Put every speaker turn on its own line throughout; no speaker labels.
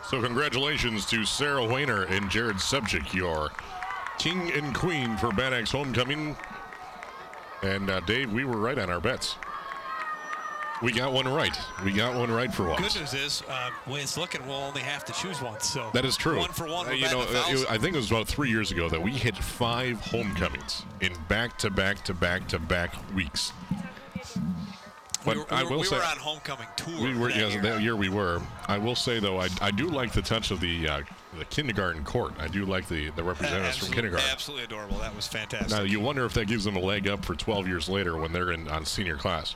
So congratulations to Sarah Wayner and Jared Subchick, your king and queen for Bad Axe Homecoming. And Dave, we were right on our bets. We got one right. We got one right for once.
Good news is, the way it's looking, we'll only have to choose one. So
that is true.
One for one.
I think it was about 3 years ago that we hit 5 homecomings in back-to-back-to-back-to-back weeks. But
we were on homecoming tour.
We were, yes,
year.
that year we were. I will say though, I do like the touch of the kindergarten court. I do like the representatives from kindergarten.
Absolutely adorable. That was fantastic.
Now you wonder if that gives them a leg up for 12 years later when they're on senior class.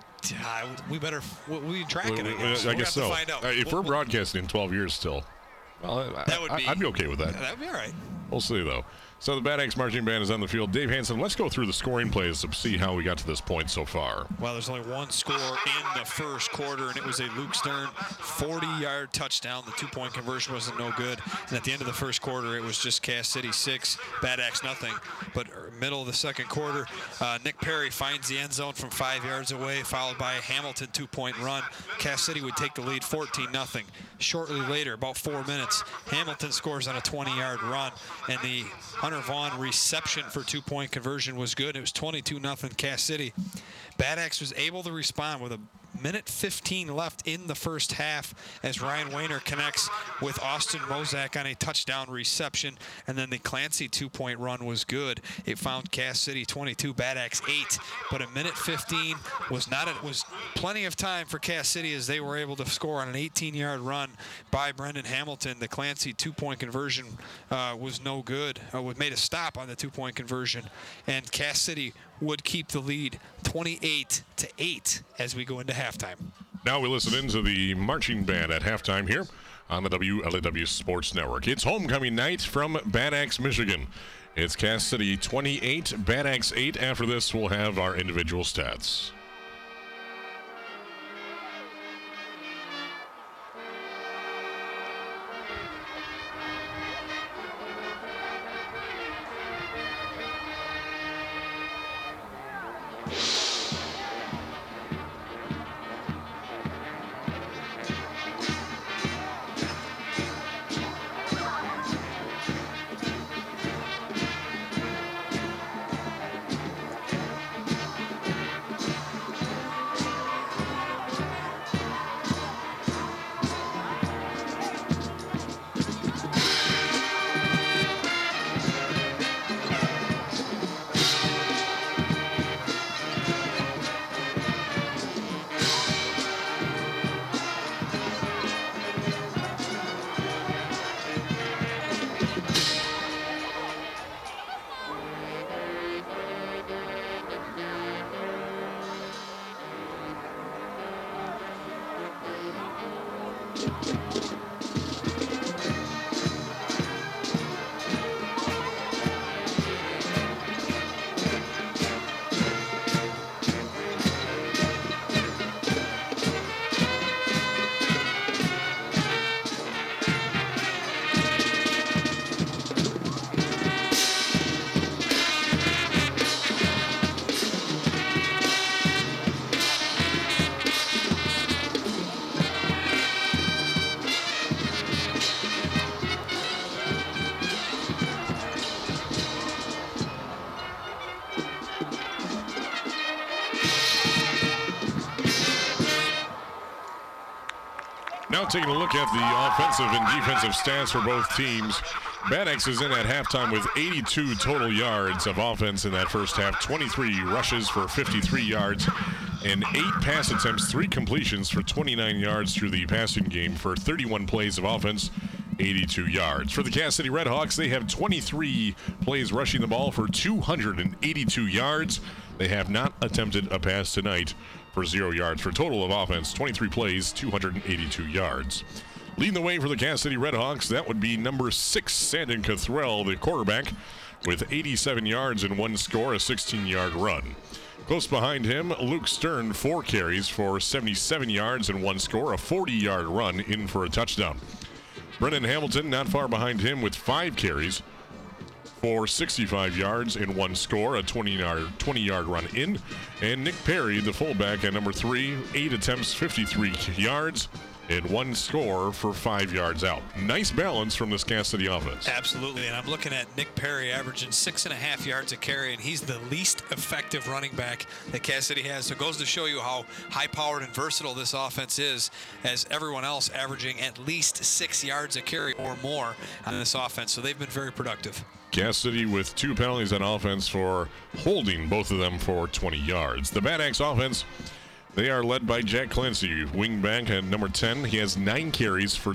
We better track it.
I guess so.
Find out.
If we're broadcasting in 12 years still, well, I'd be okay with that.
That'd be all right.
We'll see though. So the Bad Axe Marching Band is on the field. Dave Hansen, let's go through the scoring plays to see how we got to this point so far.
Well, there's only one score in the first quarter, and it was a Luke Stern 40-yard touchdown. The two-point conversion wasn't no good. And at the end of the first quarter, it was just Cass City 6, Bad Axe nothing. But middle of the second quarter, Nick Perry finds the end zone from 5 yards away, followed by a Hamilton two-point run. Cass City would take the lead 14-0. Shortly later, about 4 minutes, Hamilton scores on a 20-yard run, and the Hunter Vaughn reception for two-point conversion was good. It was 22-0 Cass City. Bad Axe was able to respond with a minute 15 left in the first half as Ryan Wayner connects with Austin Mozak on a touchdown reception, and then the Clancy two-point run was good. It found Cass City 22, Bad Axe 8, but a minute 15 was plenty of time for Cass City as they were able to score on an 18-yard run by Brendan Hamilton. The Clancy two-point conversion was no good. Made a stop on the two-point conversion, and Cass City would keep the lead 28-8 as we go into halftime.
Now we listen into the marching band at halftime here on the WLAW Sports Network. It's homecoming night from Bad Axe, Michigan. It's Cass City 28, Bad Axe 8. After this, we'll have our individual stats. Now taking a look at the offensive and defensive stats for both teams. Bad Axe is in at halftime with 82 total yards of offense in that first half, 23 rushes for 53 yards, and 8 pass attempts, 3 completions for 29 yards through the passing game for 31 plays of offense, 82 yards. For the Cass City Redhawks, they have 23 plays rushing the ball for 282 yards. They have not attempted a pass tonight for 0 yards. For a total of offense, 23 plays, 282 yards. Leading the way for the Cass City Redhawks, that would be number 6, Sandon Cathrell, the quarterback, with 87 yards and 1 score, a 16-yard run. Close behind him, Luke Stern, 4 carries for 77 yards and 1 score, a 40-yard run in for a touchdown. Brendan Hamilton not far behind him with 5 carries for 65 yards and 1 score, a 20-yard run in. And Nick Perry, the fullback at number 3, 8 attempts, 53 yards, and one score for 5 yards out. Nice balance from this Cass City offense.
Absolutely, and I'm looking at Nick Perry averaging 6.5 yards a carry, and he's the least effective running back that Cass City has. So it goes to show you how high-powered and versatile this offense is, as everyone else averaging at least 6 yards a carry or more on this offense. So they've been very productive.
Cass City with 2 penalties on offense for holding, both of them for 20 yards. The Bad Axe offense, they are led by Jack Clancy, wingback at number 10. He has 9 carries for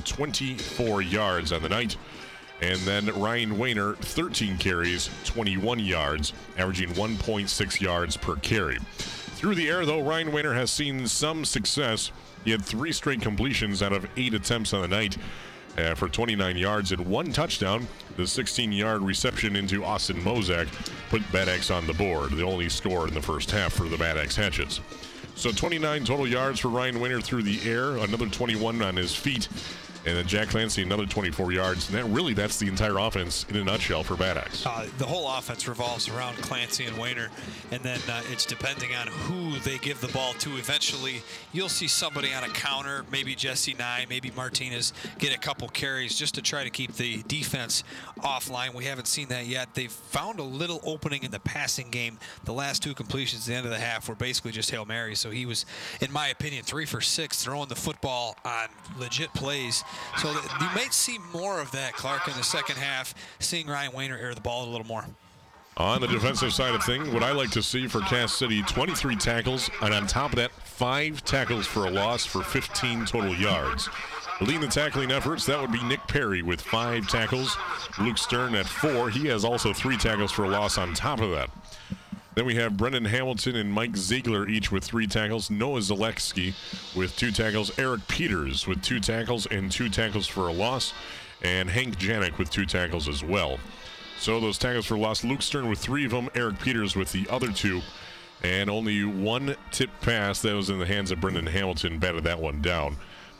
24 yards on the night. And then Ryan Wayner, 13 carries, 21 yards, averaging 1.6 yards per carry. Through the air, though, Ryan Wayner has seen some success. He had 3 straight completions out of 8 attempts on the night for 29 yards and 1 touchdown. The 16-yard reception into Austin Mozak put Bad Axe on the board, the only score in the first half for the Bad Axe Hatchets. So 29 total yards for Ryan Wayner through the air, another 21 on his feet, and then Jack Clancy another 24 yards. And that's the entire offense in a nutshell for Bad Axe.
The whole offense revolves around Clancy and Wayner, and then it's depending on who they give the ball to. Eventually, you'll see somebody on a counter, maybe Jesse Nye, maybe Martinez, get a couple carries just to try to keep the defense offline. We haven't seen that yet. They've found a little opening in the passing game. The last 2 completions at the end of the half were basically just Hail Marys. So he was, in my opinion, 3 for 6, throwing the football on legit plays. So you might see more of that, Clark, in the second half, seeing Ryan Wayner air the ball a little more.
On the defensive side of things, what I like to see for Cass City, 23 tackles, and on top of that, 5 tackles for a loss for 15 total yards. Leading the tackling efforts, that would be Nick Perry with 5 tackles. Luke Stern at 4. He has also 3 tackles for a loss on top of that. Then we have Brendan Hamilton and Mike Ziegler each with 3 tackles. Noah Zaleski with 2 tackles. Eric Peters with 2 tackles and 2 tackles for a loss. And Hank Janik with 2 tackles as well. So those tackles for loss, Luke Stern with 3 of them, Eric Peters with the other 2. And only 1 tip pass that was in the hands of Brendan Hamilton, batted that one down.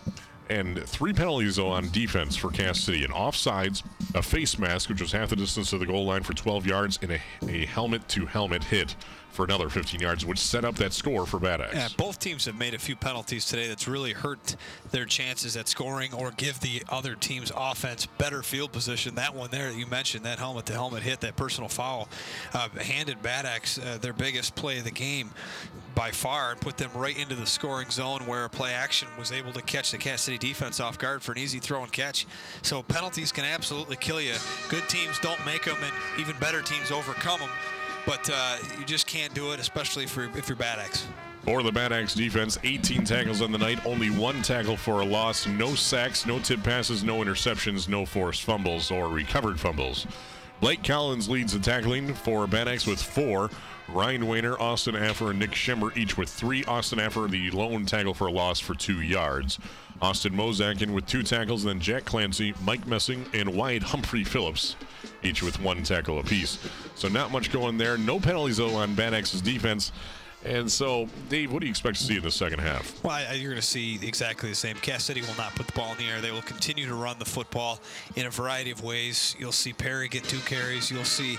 And 3 penalties, though, on defense for Cass City. An offsides, a face mask, which was half the distance to the goal line for 12 yards, and a helmet-to-helmet hit for another 15 yards, which set up that score for Bad Axe.
Yeah, both teams have made a few penalties today that's really hurt their chances at scoring or give the other team's offense better field position. That one there that you mentioned, that helmet-to-helmet hit, that personal foul, handed Bad Axe their biggest play of the game by far and put them right into the scoring zone where play action was able to catch the Cass City defense off guard for an easy throw and catch. So penalties can absolutely kill you. Good teams don't make them, and even better teams overcome them. But you just can't do it, especially if you're Bad Axe.
For the Bad Axe defense, 18 tackles on the night, only 1 tackle for a loss, no sacks, no tip passes, no interceptions, no forced fumbles or recovered fumbles. Blake Collins leads the tackling for Bad Axe with 4. Ryan Wayner, Austin Affer, and Nick Schimmer each with 3. Austin Affer, the lone tackle for a loss for 2 yards. Austin Mozakin with 2 tackles, then Jack Clancy, Mike Messing, and Wyatt Humphrey Phillips, each with 1 tackle apiece. So not much going there. No penalties, though, on Bad Axe's defense. And so, Dave, what do you expect to see in the second half?
Well, you're going to see exactly the same. Cass City will not put the ball in the air. They will continue to run the football in a variety of ways. You'll see Perry get 2 carries. You'll see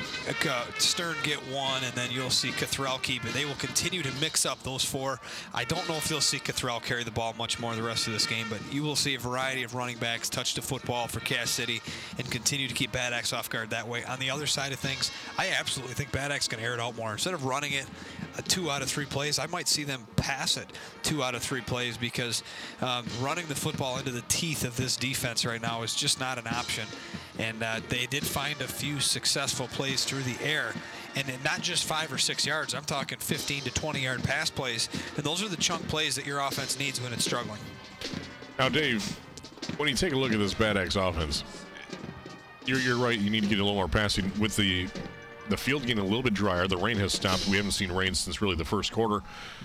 Stern get 1, and then you'll see Cathrell keep it. They will continue to mix up those 4. I don't know if you'll see Cathrell carry the ball much more the rest of this game, but you will see a variety of running backs touch the football for Cass City and continue to keep Bad Axe off guard that way. On the other side of things, I absolutely think Bad Axe can air it out more. Instead of running it 2 out of 3 plays, I might see them pass it 2 out of 3 plays because running the football into the teeth of this defense right now is just not an option. And they did find a few successful plays through the air, and not just 5 or 6 yards. I'm talking 15 to 20-yard pass plays, and those are the chunk plays that your offense needs when it's struggling.
Now, Dave, when you take a look at this Bad Axe offense, you're right. You need to get a little more passing with the field getting a little bit drier. The rain has stopped. We haven't seen rain since really the first quarter.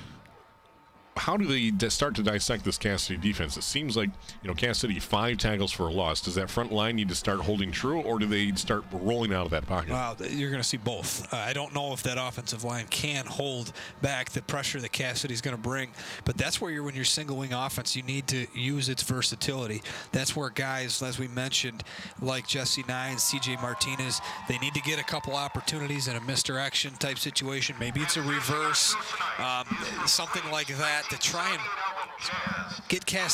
How do they start to dissect this Cass City defense? It seems like, Cass City 5 tackles for a loss. Does that front line need to start holding true, or do they start rolling out of that pocket?
Well, you're going to see both. I don't know if that offensive line can hold back the pressure that Cass City's going to bring, but that's where when you're single wing offense, you need to use its versatility. That's where guys, as we mentioned, like Jesse Nye and C.J. Martinez, they need to get a couple opportunities in a misdirection type situation. Maybe it's a reverse, something like that, to try and get Cass